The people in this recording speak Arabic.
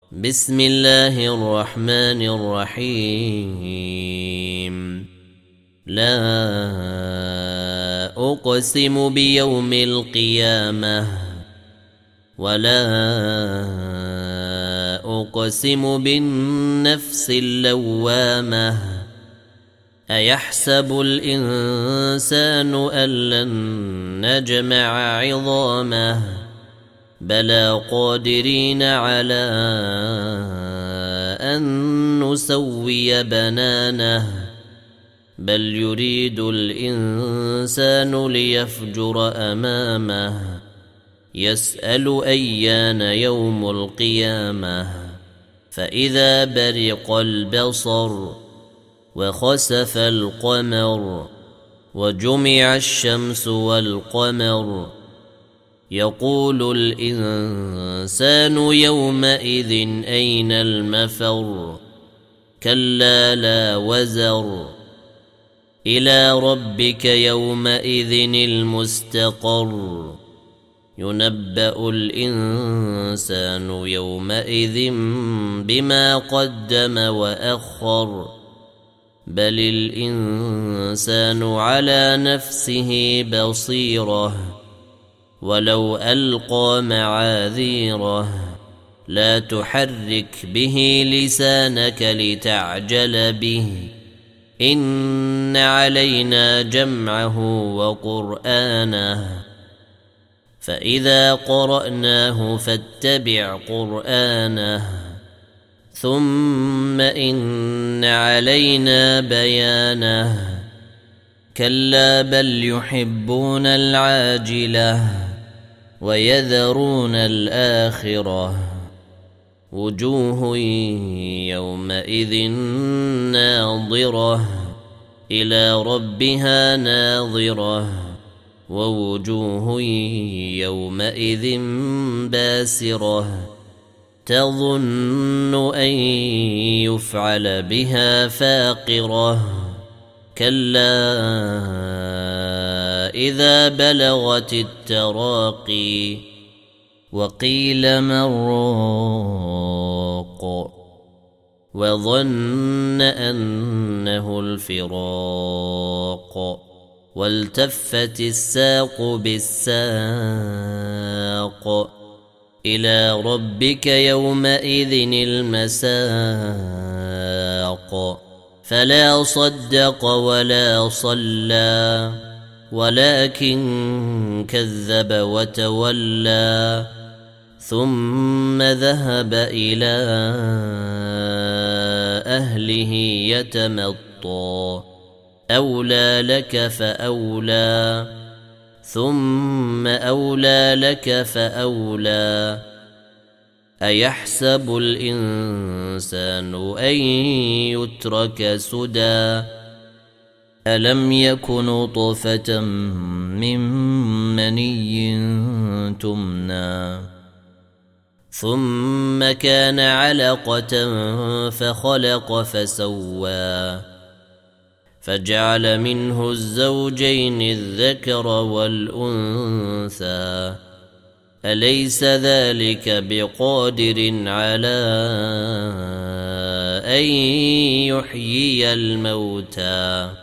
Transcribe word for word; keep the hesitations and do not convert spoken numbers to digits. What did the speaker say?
بسم الله الرحمن الرحيم. لا أقسم بيوم القيامة ولا أقسم بالنفس اللوامة. أيحسب الإنسان أن لن نجمع عظامه بلى قادرين على أن نسوي بنانه بل يريد الإنسان ليفجر أمامه يسأل أيان يوم القيامة. فإذا برق البصر وخسف القمر وجمع الشمس والقمر يقول الإنسان يومئذ أين المفر. كلا لا وزر إلى ربك يومئذ المستقر. ينبأ الإنسان يومئذ بما قدم وأخر بل الإنسان على نفسه بصيرة ولو ألقى معاذيره. لا تحرك به لسانك لتعجل به إن علينا جمعه وقرآنه فإذا قرأناه فاتبع قرآنه ثم إن علينا بيانه. كلا بل يحبون العاجلة ويذرون الآخرة. وجوه يومئذ ناظرة إلى ربها ناظرة ووجوه يومئذ باسرة تظن أن يفعل بها فاقرة. كلا إذا بلغت التراقي وقيل من راق وظن أنه الفراق والتفت الساق بالساق إلى ربك يومئذ المساق. فلا صدق ولا صلى ولكن كذب وتولى ثم ذهب إلى أهله يتمطى. أولى لك فأولى ثم أولى لك فأولى. أيحسب الإنسان أن يترك سدى ألم يك نطفة من مني تمنى ثم كان علقة فخلق فسوى فجعل منه الزوجين الذكر والأنثى. أليس ذلك بقادر على أن يحيي الموتى